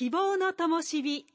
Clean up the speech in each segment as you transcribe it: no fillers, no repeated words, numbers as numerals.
希望の灯火。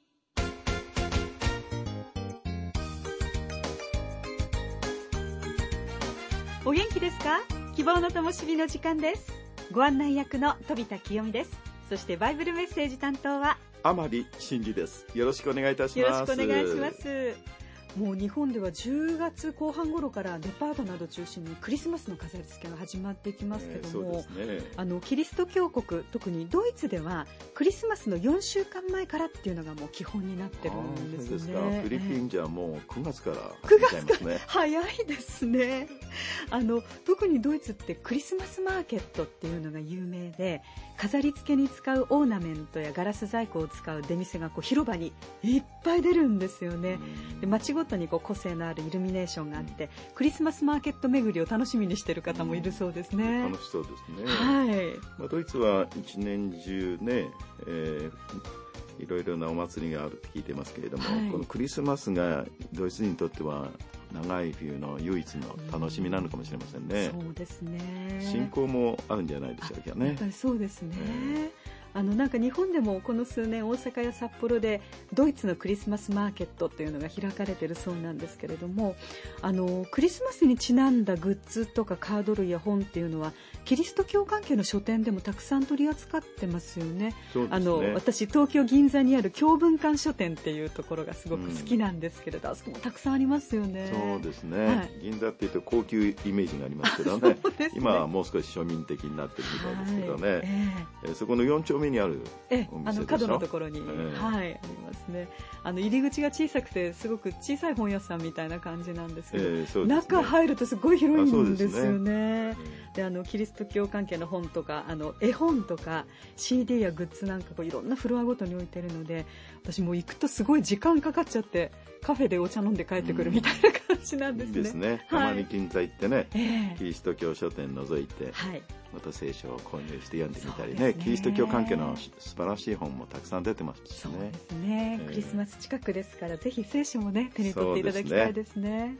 お元気ですか？希望の灯火の時間です。ご案内役の飛田清美です。そしてバイブルメッセージ担当は甘利真司です。よろしくお願いいたします。 よろしくお願いします。もう日本では10月後半頃からデパートなど中心にクリスマスの飾り付けが始まっていきますけども、 そうですね、 キリスト教国、特にドイツではクリスマスの4週間前からっていうのがもう基本になってるんですね。 そうですか。フィリピンじゃもう9月から始めちゃいますね。 早いですね。特にドイツってクリスマスマーケットっていうのが有名で、飾り付けに使うオーナメントやガラス細工を使う出店がこう広場にいっぱい出るんですよね。で、街ごとにこう個性のあるイルミネーションがあって、クリスマスマーケット巡りを楽しみにしている方もいるそうですね。 楽しそうですね。 はい。 ドイツは一年中ね、いろいろなお祭りがあるって聞いてますけれども、このクリスマスがドイツ人にとっては長い冬の唯一の楽しみなのかもしれませんね。 そうですね。 信仰もあるんじゃないでしょうかね。 やっぱりそうですね。なんか日本でもこの数年大阪や札幌でドイツのクリスマスマーケットというのが開かれているそうなんですけれども、クリスマスにちなんだグッズとかカード類や本っていうのはキリスト教関係の書店でもたくさん取り扱ってますよね。 そうですね。 私東京銀座にある教文館書店っていうところがすごく好きなんですけれど、あそこもたくさんありますよね。 そうですね、銀座っていうと高級イメージがありますけどね。今はもう少し庶民的になってるみたいですけどね、そこの4丁目にあるお店でしょ。 角のところに、ありますね。入り口が小さくてすごく小さい本屋さんみたいな感じなんですけど、中入るとすごい広いんですよね。で、キリスト教関係の本とか絵本とか CD やグッズなんかこういろんなフロアごとに置いてるので、私もう行くとすごい時間かかっちゃってカフェでお茶飲んで帰ってくるみたいな感じなんですね。 いいですね。たまに銀座行ってね、キリスト教書店覗いて、また聖書を購入して読んでみたりね、キリスト教関係の素晴らしい本もたくさん出てますしね。 そうですね、クリスマス近くですからぜひ聖書もね手に取っていただきたいですね。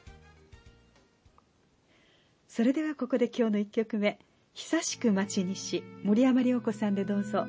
それではここで今日の1曲目、久しく待ちにし、森山良子さんでどうぞ。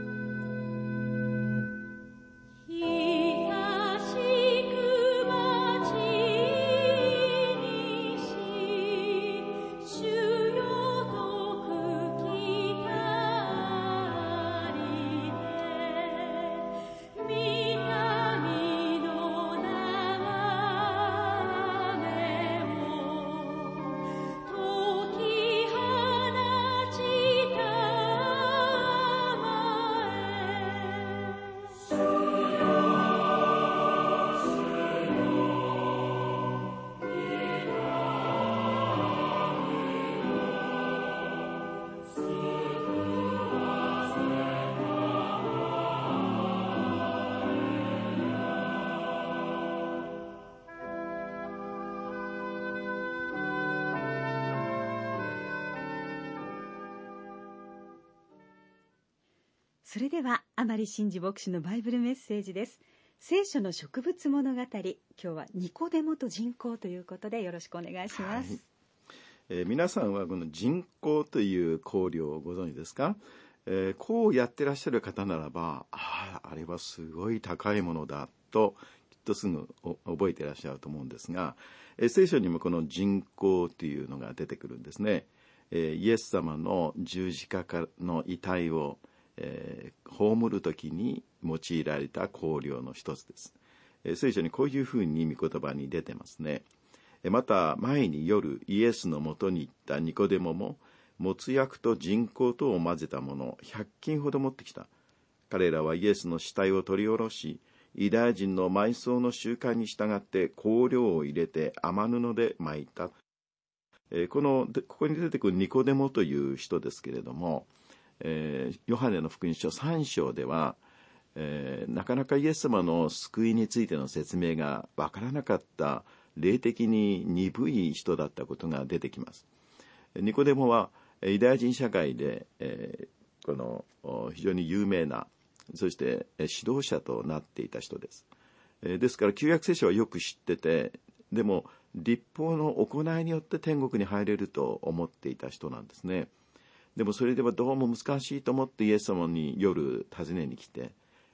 それでは甘利真司牧師のバイブルメッセージです。聖書の植物物語、今日はニコデモと人口ということでよろしくお願いします。 皆さんはこの人口という考慮をご存知ですか？こうやってらっしゃる方ならば、あれはすごい高いものだときっとすぐ覚えてらっしゃると思うんですが、聖書にもこの人口というのが出てくるんですね。イエス様の十字架の遺体を葬るときに用いられた考慮の一つです。聖書にこういうふうに御言葉に出てますね。また前に夜イエスのもとに行ったニコデモも没薬と人工とを混ぜたものを100斤ほど持ってきた。彼らはイエスの死体を取り下ろし、ユダヤ人の埋葬の習慣に従って香料を入れて雨布で巻いた。ここに出てくるニコデモという人ですけれども、ヨハネの福音書3章では、なかなかイエス様の救いについての説明がわからなかった霊的に鈍い人だったことが出てきます。ニコデモはユダヤ人社会で、この非常に有名な、そして指導者となっていた人です。ですから旧約聖書はよく知ってて、でも律法の行いによって天国に入れると思っていた人なんですね。でもそれではどうも難しいと思ってイエス様に夜尋ねに来て、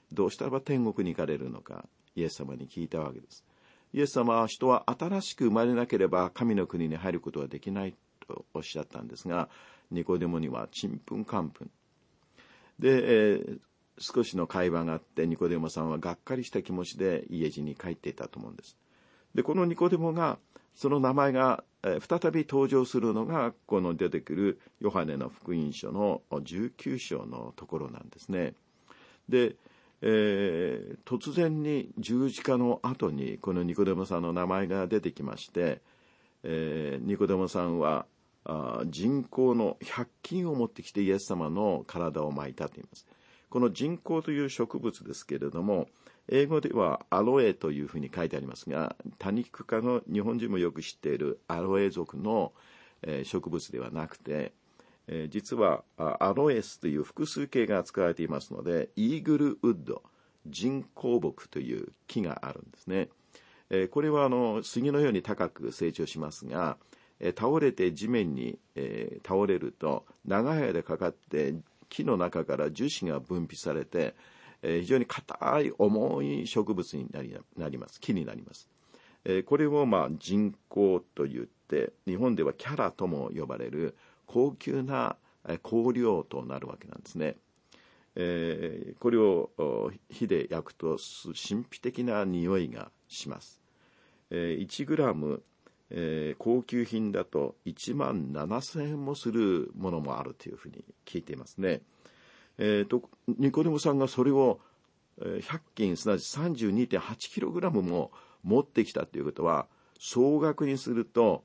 どうしたら天国に行かれるのか、イエス様に聞いたわけです。イエス様は、人は新しく生まれなければ神の国に入ることはできないとおっしゃったんですが、ニコデモにはちんぷんかんぷんで、少しの会話があって、ニコデモさんはがっかりした気持ちで家路に帰っていたと思うんです。で、このニコデモが、その名前が再び登場するのが、この出てくるヨハネの福音書の19章のところなんですね。で、突然に十字架の後にこのニコデモさんの名前が出てきまして、ニコデモさんは人工の100菌を持ってきてイエス様の体を巻いたと言います。この人工という植物ですけれども、英語ではアロエというふうに書いてありますが、多肉科の日本人もよく知っているアロエ属の植物ではなくて、実はアロエスという複数形が使われていますので、イーグルウッド、人工木という木があるんですね。これは杉のように高く成長しますが、倒れて地面に倒れると長い間かかって木の中から樹脂が分泌されて、非常に硬い重い植物になります。木になります。これを人工と言って、日本ではキャラとも呼ばれる高級な香料となるわけなんですね。これを火で焼くと神秘的な匂いがします。1グラム、高級品だと1万7000円もするものもあるというふうに聞いていますね。ニコデモさんがそれを100斤、すなわち 32.8kg も持ってきたということは、総額にすると、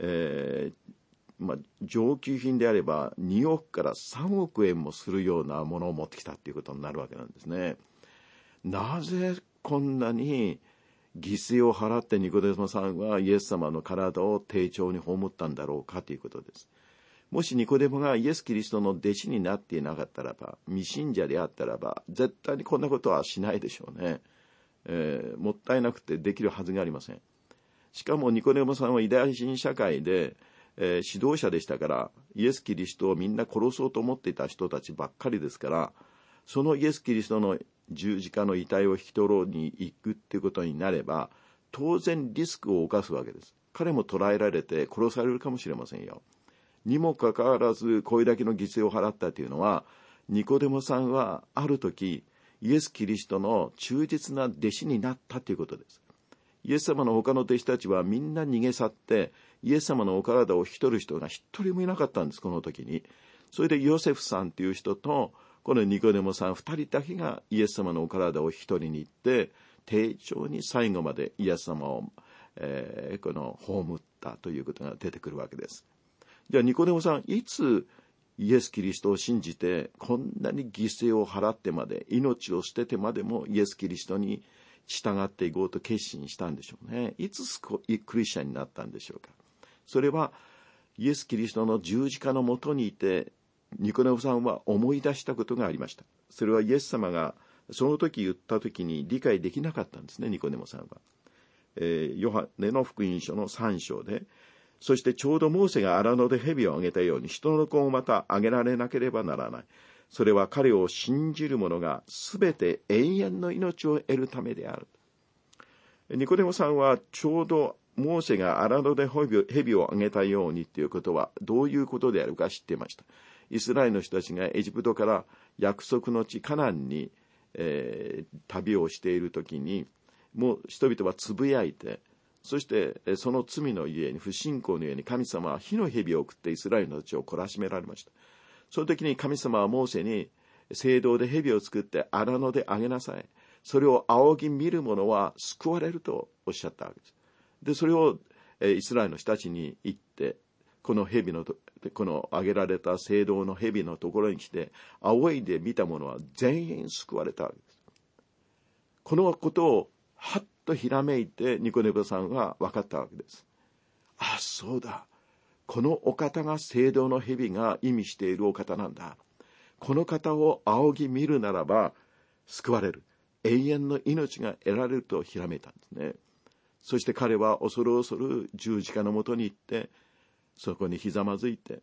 上級品であれば2億から3億円もするようなものを持ってきたということになるわけなんですね。なぜこんなに犠牲を払ってニコデモさんはイエス様の体を丁重に葬ったんだろうかということです。もしニコデモがイエス・キリストの弟子になっていなかったらば、未信者であったらば、絶対にこんなことはしないでしょうね。もったいなくてできるはずがありません。しかもニコデモさんはユダヤ人社会で、指導者でしたから、イエス・キリストをみんな殺そうと思っていた人たちばっかりですから、そのイエス・キリストの十字架の遺体を引き取ろうに行くっていうことになれば、当然リスクを冒すわけです。彼も捕らえられて殺されるかもしれませんよ。にもかかわらずこれだけの犠牲を払ったというのは、ニコデモさんはある時イエス・キリストの忠実な弟子になったということです。イエス様の他の弟子たちはみんな逃げ去って、イエス様のお体を引き取る人が一人もいなかったんです、この時に。それでヨセフさんという人とこのニコデモさん2人だけがイエス様のお体を引き取りに行って、丁重に最後までイエス様を、葬ったということが出てくるわけです。じゃあニコデモさん、いつイエス・キリストを信じてこんなに犠牲を払ってまで、命を捨ててまでもイエス・キリストに従っていこうと決心したんでしょうね。いつクリスチャンになったんでしょうか。それはイエス・キリストの十字架のもとにいて、ニコデモさんは思い出したことがありました。それはイエス様がその時言った時に理解できなかったんですね、ニコデモさんは。ヨハネの福音書の3章で、そしてちょうどモーセが荒野で蛇をあげたように、人の子をまたあげられなければならない。それは彼を信じる者がすべて永遠の命を得るためである。ニコデモさんはちょうどモーセが荒野で蛇をあげたようにということはどういうことであるか知っていました。イスラエルの人たちがエジプトから約束の地カナンに、旅をしているときに、もう人々はつぶやいて、そしてその罪のゆえに、不信仰のゆえに神様は火の蛇を送ってイスラエルの人たちを懲らしめられました。その時に神様はモーセに、聖堂で蛇を作って荒野であげなさい。それを仰ぎ見る者は救われるとおっしゃったわけです。で、それをイスラエルの人たちに言って、この挙げられた聖堂の蛇のところに来て、仰いで見た者は全員救われたわけです。このことをはっとひらめいてニコデモさんは分かったわけです。あ、そうだ。このお方が聖堂の蛇が意味しているお方なんだ。この方を仰ぎ見るならば救われる。永遠の命が得られるとひらめいたんですね。そして彼は恐る恐る十字架のもとに行って、そこにひざまずいて、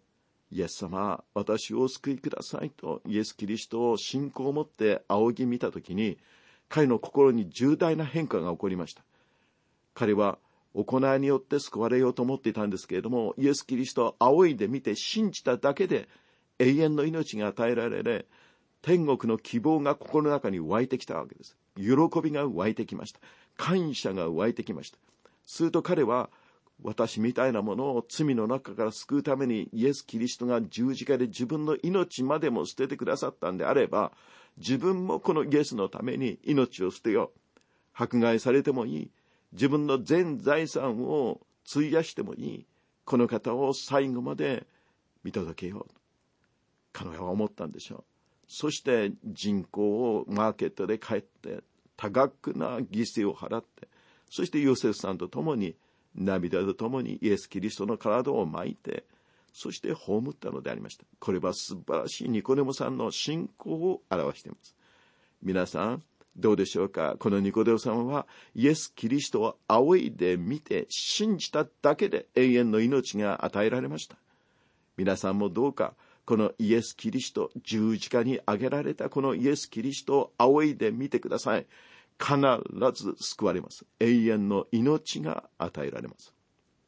イエス様、私をお救いくださいとイエス・キリストを信仰を持って仰ぎ見たときに、彼の心に重大な変化が起こりました。彼は行いによって救われようと思っていたんですけれども、イエス・キリストを仰いで見て信じただけで永遠の命が与えられ、天国の希望が心の中に湧いてきたわけです。喜びが湧いてきました。感謝が湧いてきました。すると彼は、私みたいなものを罪の中から救うためにイエス・キリストが十字架で自分の命までも捨ててくださったんであれば、自分もこのイエスのために命を捨てよう。迫害されてもいい。自分の全財産を費やしてもいい。この方を最後まで見届けよう。彼は思ったんでしょう。そして人口をマーケットで買って多額な犠牲を払って、そしてヨセフさんと共に涙と共にイエス・キリストの体を巻いて、そして葬ったのでありました。これは素晴らしいニコデモさんの信仰を表しています。皆さんどうでしょうか。このニコデモさんはイエス・キリストを仰いで見て信じただけで永遠の命が与えられました。皆さんもどうかこのイエス・キリスト、十字架に挙げられたこのイエス・キリストを仰いでみてください。必ず救われます。永遠の命が与えられます。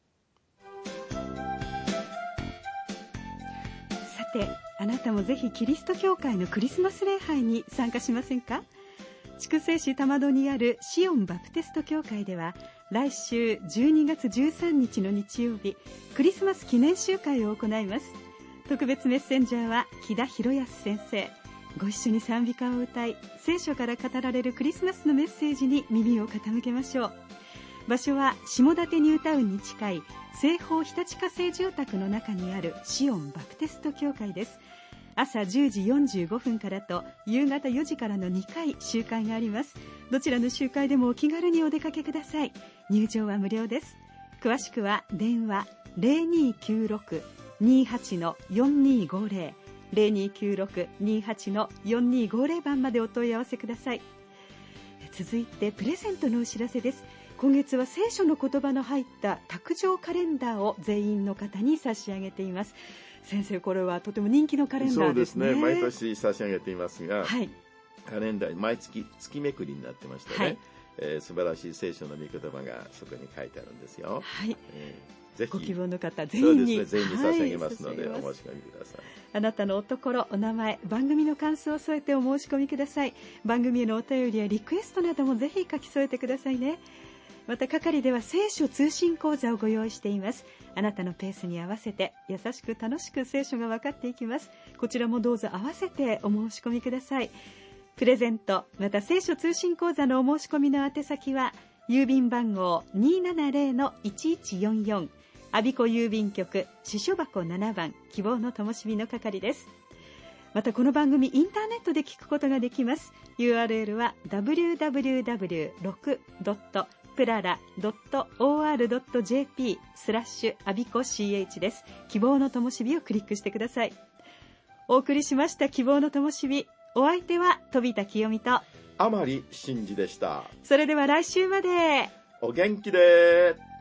さて、あなたもぜひキリスト教会のクリスマス礼拝に参加しませんか？筑西市玉戸にあるシオンバプテスト教会では、来週12月13日の日曜日、クリスマス記念集会を行います。特別メッセンジャーは木田博康先生。ご一緒に賛美歌を歌い、聖書から語られるクリスマスのメッセージに耳を傾けましょう。場所は下館ニュータウンに近い西方日立火星住宅の中にあるシオンバプテスト教会です。朝10時45分からと夕方4時からの2回集会があります。どちらの集会でもお気軽にお出かけください。入場は無料です。詳しくは電話 0296-28-4250 0296-28-4250 番までお問い合わせください。続いてプレゼントのお知らせです。今月は聖書の言葉の入った卓上カレンダーを全員の方に差し上げています。先生、これはとても人気のカレンダーですね。 そうですね、毎年差し上げていますが、 はい、 カレンダー毎月月めくりになってましてね、はい、素晴らしい聖書の御言葉がそこに書いてあるんですよ。 はい、 ぜひご希望の方全員に、 全員に差し上げますので、お申し込みください。 あなたのおところ、お名前、番組の感想を添えてお申し込みください。番組へのお便りやリクエストなどもぜひ書き添えてくださいね。また係では聖書通信講座をご用意しています。あなたのペースに合わせて優しく楽しく聖書が分かっていきます。こちらもどうぞ合わせてお申し込みください。プレゼントまた聖書通信講座のお申し込みの宛先は郵便番号 270-1144 我孫子郵便局支所箱7番希望の灯火の係です。またこの番組インターネットで聞くことができます。 URL は www.plara.or.jp アビコ CH です。希望の灯火をクリックしてください。お送りしました希望の灯火、お相手は飛田清美と甘利真司でした。 それでは来週までお元気で。